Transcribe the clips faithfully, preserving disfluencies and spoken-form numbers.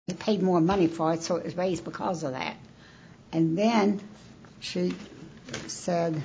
They paid more money for it, so it was raised because of that. And then she said,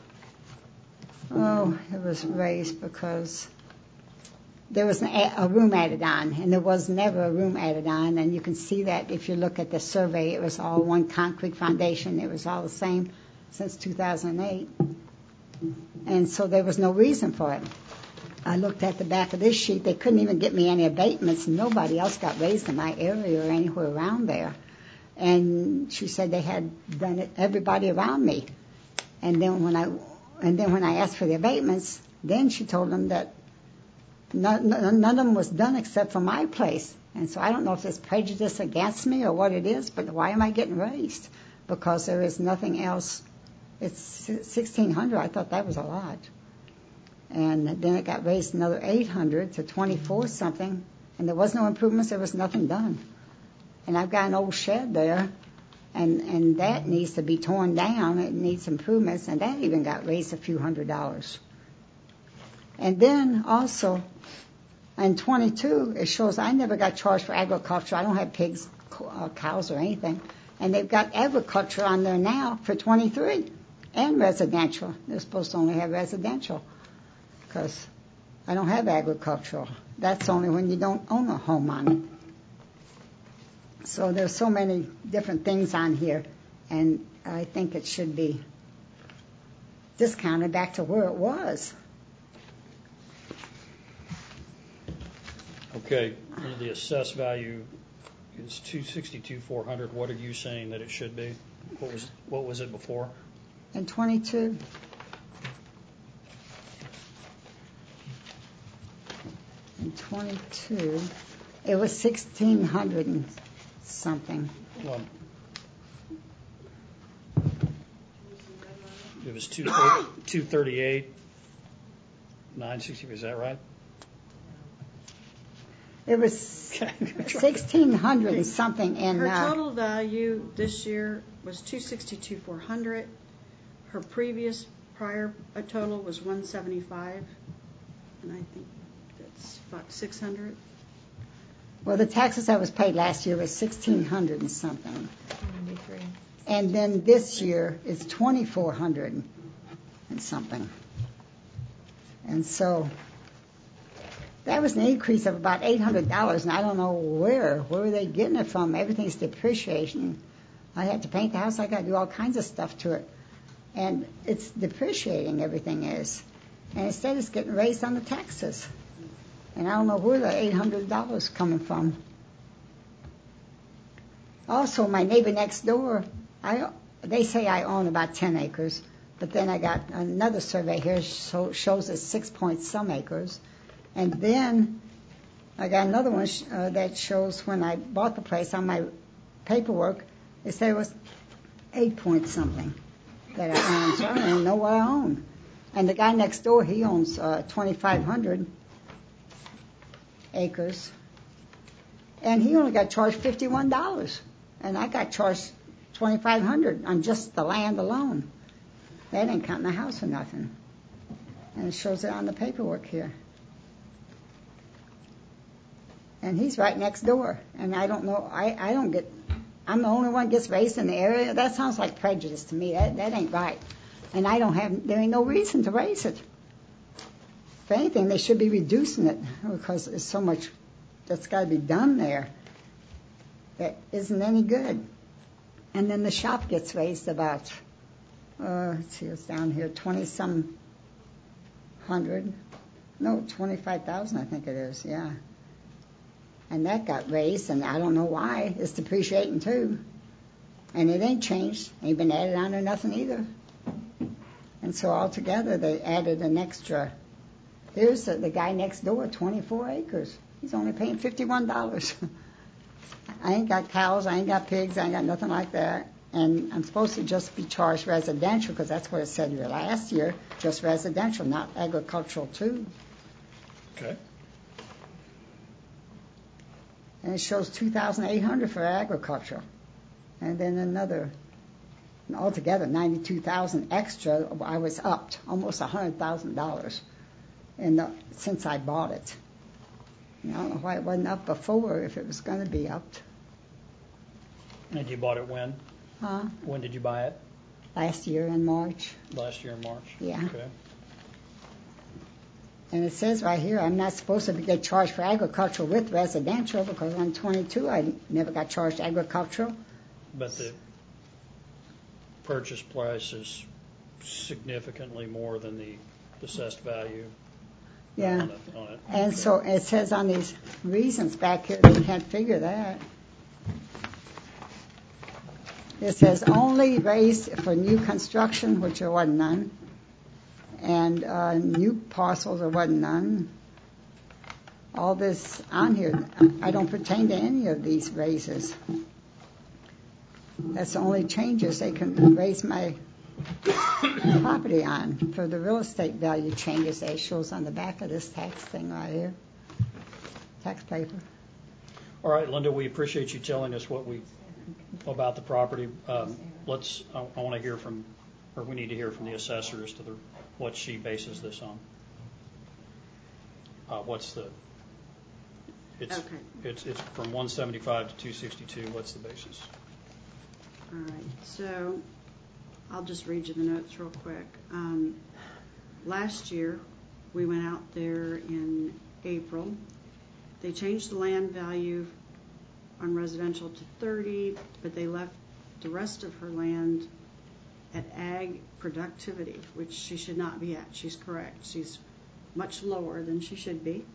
oh, it was raised because there was an, a room added on, and there was never a room added on, and you can see that if you look at the survey. It was all one concrete foundation. It was all the same since two thousand eight, and so there was no reason for it. I looked at the back of this sheet. They couldn't even get me any abatements. Nobody else got raised in my area or anywhere around there. And she said they had done it, everybody around me. And then when I and then when I asked for the abatements, then she told them that none, none of them was done except for my place. And so I don't know if there's prejudice against me or what it is, but why am I getting raised? Because there is nothing else. It's sixteen hundred. I thought that was a lot. And then it got raised another eight hundred to twenty-four something, and there was no improvements. There was nothing done. And I've got an old shed there, and and that needs to be torn down. It needs improvements, and that even got raised a few hundred dollars. And then also, in twenty-two, it shows I never got charged for agriculture. I don't have pigs, uh, cows, or anything. And they've got agriculture on there now for twenty-three, and residential. They're supposed to only have residential, because I don't have agricultural. That's only when you don't own a home on it. So there's so many different things on here, and I think it should be discounted back to where it was. Okay, the assessed value is two sixty-two four hundred. What are you saying that it should be? What was what was it before? And twenty-two. And twenty-two, it was sixteen hundred and something. Well, it was two two thirty eight nine sixty. Is that right? It was sixteen hundred and something. And her uh, total value this year was two sixty two four hundred. Her previous prior a total was one seventy five, and I think that's about six hundred. Well, the taxes that was paid last year was sixteen hundred and something. ninety-three. And then this year is twenty-four hundred and something. And so that was an increase of about eight hundred dollars, and I don't know where. Where are they getting it from? Everything's depreciation. I had to paint the house. I got to do all kinds of stuff to it. And it's depreciating, everything is. And instead it's getting raised on the taxes. And I don't know where the eight hundred dollars coming from. Also, my neighbor next door, I they say I own about ten acres, but then I got another survey here so shows it's six point some acres. And then I got another one uh, that shows when I bought the place on my paperwork, it said it was eight point something that I own. So I don't even know what I own. And the guy next door, he owns uh, twenty-five hundred acres. And he only got charged fifty-one dollars. And I got charged twenty-five hundred dollars on just the land alone. That ain't counting the house or nothing. And it shows it on the paperwork here. And he's right next door. And I don't know, I, I don't get, I'm the only one that gets raised in the area. That sounds like prejudice to me. That, that ain't right. And I don't have, there ain't no reason to raise it. If anything, they should be reducing it because there's so much that's got to be done there that isn't any good. And then the shop gets raised about, uh, let's see, it's down here, twenty-some hundred. No, twenty-five thousand, I think it is, yeah. And that got raised, and I don't know why. It's depreciating, too. And it ain't changed. Ain't been added on or nothing either. And so altogether, they added an extra. Here's the, the guy next door, twenty-four acres. He's only paying fifty-one dollars. I ain't got cows, I ain't got pigs, I ain't got nothing like that. And I'm supposed to just be charged residential, because that's what it said here last year, just residential, not agricultural, too. Okay. And it shows two thousand eight hundred dollars for agriculture. And then another, altogether ninety-two thousand dollars extra. I was upped almost one hundred thousand dollars in the, since I bought it. And I don't know why it wasn't up before if it was going to be upped. And you bought it when? Huh? When did you buy it? Last year in March. Last year in March? Yeah. Okay. And it says right here, I'm not supposed to get charged for agricultural with residential because on twenty-two I never got charged agricultural. But the purchase price is significantly more than the assessed value Yeah. on it. On it. And Okay. so it says on these reasons back here, they can't figure that. It says only raised for new construction, which there wasn't none, and uh, new parcels, there wasn't none. All this on here, I don't pertain to any of these raises. That's the only changes they can raise my property on for the real estate value changes that it shows on the back of this tax thing right here, tax paper. All right, Linda, we appreciate you telling us what we about the property. Um, let's. I, I want to hear from, or we need to hear from the assessor as to the what she bases this on. Uh, what's the? It's, Okay. It's it's from one seventy-five to two sixty-two. What's the basis? All right, so I'll just read you the notes real quick. Um, last year, we went out there in April. They changed the land value on residential to thirty, but they left the rest of her land at ag productivity, which she should not be at. She's correct. She's much lower than she should be.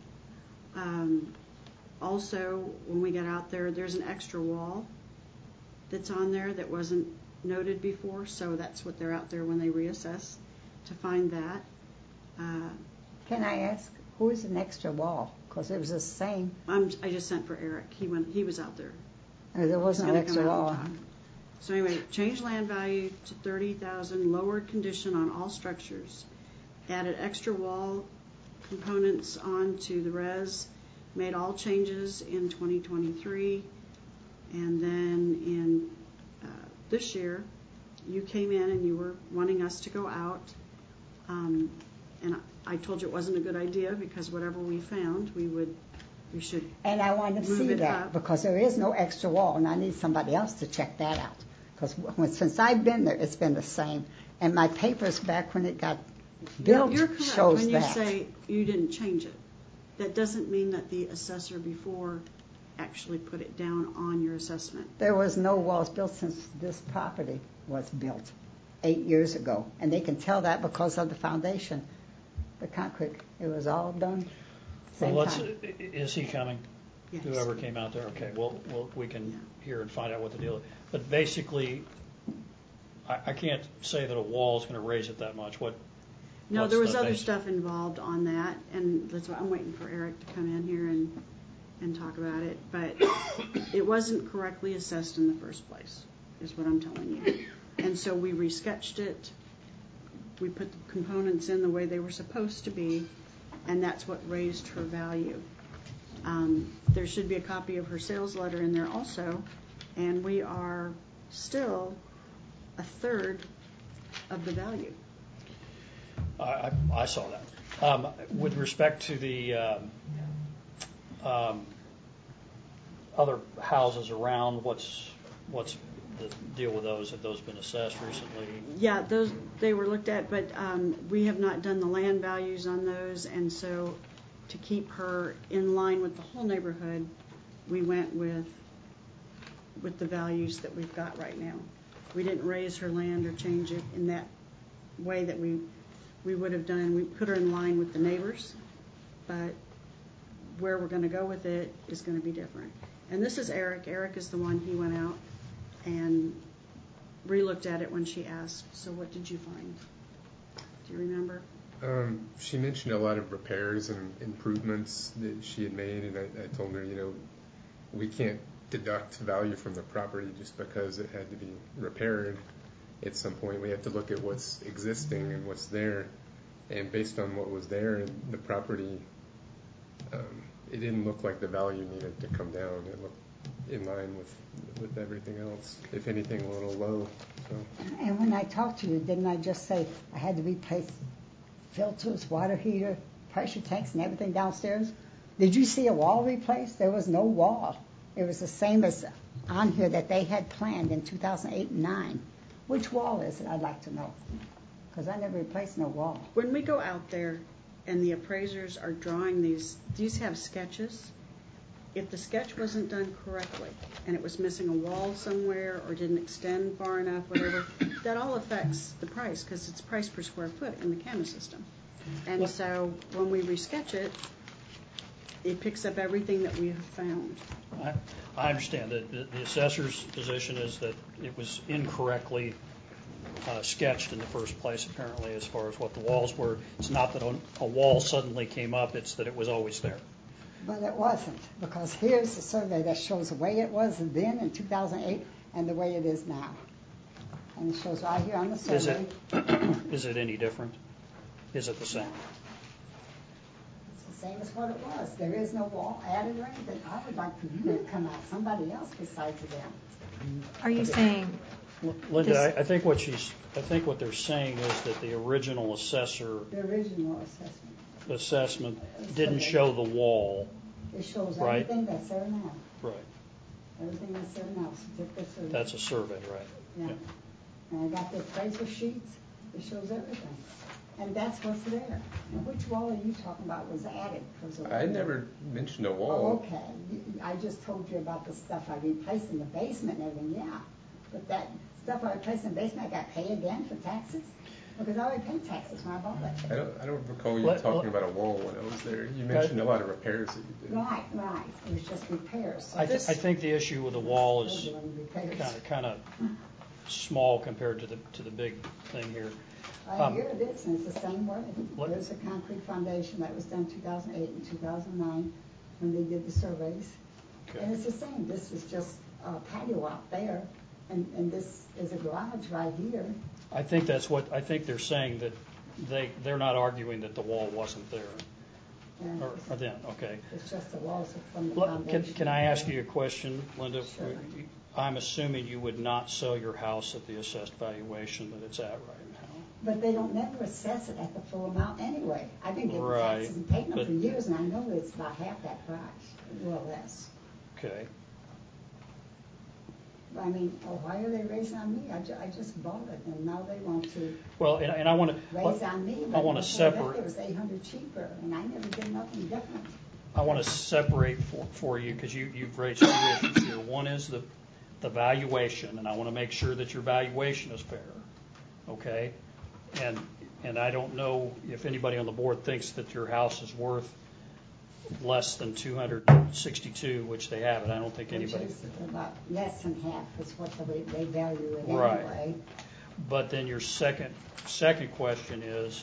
Um, also, when we got out there, there's an extra wall that's on there that wasn't noted before, so that's what they're out there when they reassess to find that. Uh, Can I ask, who is an extra wall? Because it was the same. I'm, I just sent for Eric. He went. He was out there. Uh, There was He's no gonna extra come out wall. and talk. So anyway, changed land value to thirty thousand, lowered condition on all structures, added extra wall components onto the res, made all changes in twenty twenty-three, and then in uh, this year, you came in and you were wanting us to go out, um, and I told you it wasn't a good idea because whatever we found, we would, we should. And I wanted to Move see it that up. because there is no extra wall, and I need somebody else to check that out. Because when, since I've been there, it's been the same. And my papers back when it got built You're correct shows when you that. say you didn't change it. That doesn't mean that the assessor before actually put it down on your assessment. There was no walls built since this property was built eight years ago. And they can tell that because of the foundation, the concrete. It was all done same Well, let's. time. Is he coming? Yes. Whoever came out there. Okay. Well, well, we can Yeah. hear and find out what the deal is. But basically, I, I can't say that a wall is going to raise it that much. What? No, what's there was the other base? stuff involved on that, and that's why I'm waiting for Eric to come in here and, and talk about it. But it wasn't correctly assessed in the first place, is what I'm telling you. And so we resketched it. We put the components in the way they were supposed to be, and that's what raised her value. Um, there should be a copy of her sales letter in there also, and we are still a third of the value. I, I, I saw that. Um, with respect to the um, um, other houses around, what's what's the deal with those? Have those been assessed recently? Yeah, those they were looked at, but um, we have not done the land values on those, and so to keep her in line with the whole neighborhood, we went with with the values that we've got right now. We didn't raise her land or change it in that way that we we would have done. We put her in line with the neighbors, but where we're going to go with it is going to be different. And this is Eric. Eric is the one, he went out and re-looked at it when she asked. So what did you find? Do you remember? Um, she mentioned a lot of repairs and improvements that she had made, and I, I told her, you know, we can't deduct value from the property just because it had to be repaired at some point. We have to look at what's existing and what's there, and based on what was there, the property, um, it didn't look like the value needed to come down. It looked in line with with everything else. If anything, a little low. So. And when I talked to you, didn't I just say I had to replace filters, water heater, pressure tanks, and everything downstairs? Did you see a wall replaced? There was no wall. It was the same as on here that they had planned in two thousand eight and nine. Which wall is it? I'd like to know. Because I never replaced no wall. When we go out there and the appraisers are drawing these, these have sketches. If the sketch wasn't done correctly and it was missing a wall somewhere or didn't extend far enough, whatever, that all affects the price because it's price per square foot in the CAMA system. And so when we resketch it, it picks up everything that we have found. I, I understand that the, the assessor's position is that it was incorrectly uh, sketched in the first place, apparently, as far as what the walls were. It's not that a, a wall suddenly came up, it's that it was always there. But it wasn't, because here's the survey that shows the way it was then in two thousand eight and the way it is now. And it shows right here on the survey. Is it, is it any different? Is it the same? It's the same as what it was. There is no wall added or anything. I would like for you to come out, somebody else besides them. Are you saying? Linda, I, I think what she's, I think what they're saying is that the original assessor The original assessment. assessment didn't show the wall. It shows Right. everything that's there now. Right. Everything that's there now. Certificate survey. That's a survey, right? Yeah. And I got the appraisal sheets. It shows everything. And that's what's there. Now, which wall are you talking about was added? I never mentioned a Oh, wall. okay. You- I just told you about the stuff I replaced in the basement and everything, yeah. But that stuff I replaced in the basement, I got to pay again for taxes? Because I already paid taxes when I bought that. I don't, I don't recall you Let- talking let- about a wall when I was there. You mentioned a lot of repairs that you did. Right, right. It was just repairs. So I, th- this- I think the issue with the wall is We're doing repairs. kind of kind of small compared to the to the big thing here. Right Um, here it is, and it's the same way. What- There's a concrete foundation that was done two thousand eight and two thousand nine when they did the surveys. Okay. And it's the same. This is just a patio out there, and, and this is a garage right here. I think that's what I think they're saying, that they they're not arguing that the wall wasn't there. And Or, or then, okay. it's just the walls from the Well, foundation. Can, can I ask you a question, Linda? Sure. I'm assuming you would not sell your house at the assessed valuation that it's at right now. But they don't never assess it at the full amount anyway. I've been getting Right, taxes and paying them but- for years, and I know that it's about half that price, or less. Okay. I mean, oh, why are they raising on me? I, ju- I just bought it, and now they want to Well, and, and I want raise to on me. I but want to before that, separate. It was eight hundred cheaper, and I never did nothing different. I want to separate for, for you because you, you've raised two issues here. One is the, the valuation, and I want to make sure that your valuation is fair, okay? And, and I don't know if anybody on the board thinks that your house is worth less than two hundred sixty-two, which they have it. I don't think anybody. Which is about less than half is what they, they value it Right. anyway. But then your second, second question is,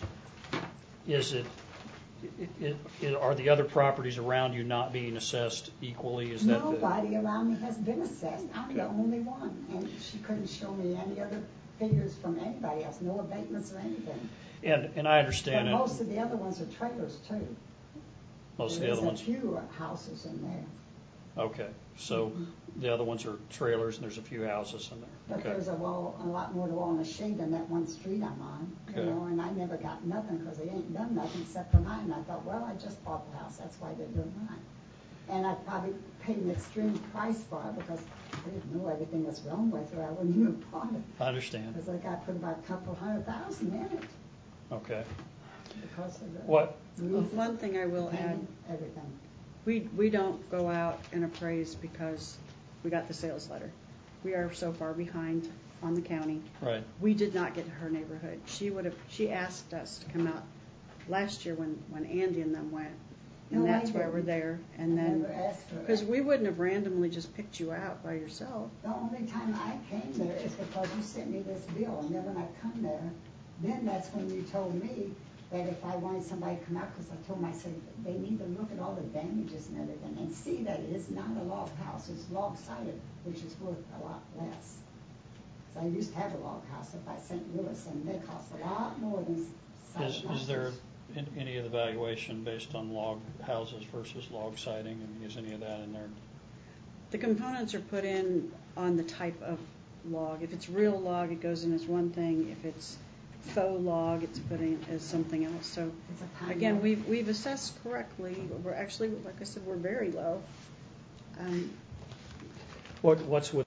is it, it, it, it, are the other properties around you not being assessed equally? Is that the? Nobody around me has been assessed. I'm the Okay. only one, and she couldn't show me any other figures from anybody else, no abatements or anything. And, and I But understand it. most of the other ones are trailers too. Most of the There's other ones. a few houses in there, Okay, so the other ones are trailers and there's a few houses in there. but Okay. there's a wall, a lot more to wall in the shade than that one street I'm on. You Okay. know, and I never got nothing because they ain't done nothing except for mine. I thought, well, I just bought the house, that's why they're doing mine. And I probably paid an extreme price for it because I didn't know everything was wrong with her. I wouldn't even bought it. I understand. Because I got put about a couple hundred thousand in it Okay. because of the. What? roof, One thing I will add, painting, everything. we, we don't go out and appraise because we got the sales letter. We are so far behind on the county. Right. We did not get to her neighborhood. She would have, she asked us to come out last year when, when Andy and them went. And No, I that's why we're didn't. there. I And then, never asked for it. because we wouldn't have randomly just picked you out by yourself. The only time I came there is because you sent me this bill, and then when I come there, then that's when you told me that if I wanted somebody to come out, because I told them, I said, they need to look at all the damages and everything, and see that it is not a log house, it's log sided, which is worth a lot less. So I used to have a log house up by Saint Louis, and they cost a lot more than sided Is, houses. is there in- any of the valuation based on log houses versus log siding? I mean, is any of that in there? The components are put in on the type of log. If it's real log, it goes in as one thing. If it's faux log, it's put in as something else. So It's a pine again, log. we've, we've assessed correctly. We're actually, like I said, we're very low. Um, What, what's with